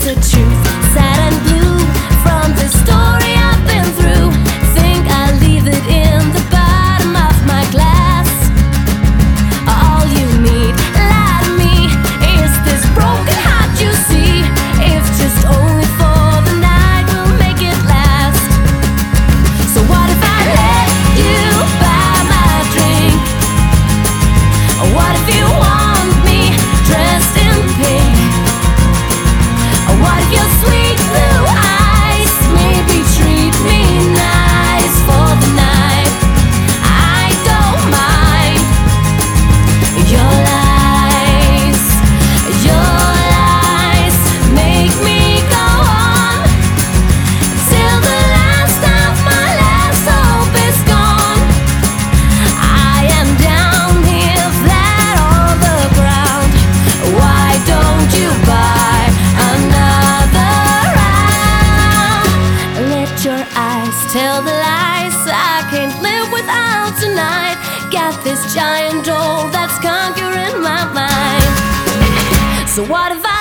the truth, sad and blue, from the story I've been through. Think I'll leave it in the bottom of my glass. All you need, lie to me, is this broken heart you see. If just only for the night, we'll make it last. So what if I let you buy my drink? What if you want me dressed in pink? What if your sweet blue eyes maybe treat me nice for the night? I don't mind your lies. Your lies make me go on till the last of my last hope is gone. I am down here flat on the ground. Why don't you buy another round? Let your eyes tell the lies I can't live without tonight. Got this giant doll that's conquering my mind. So what if I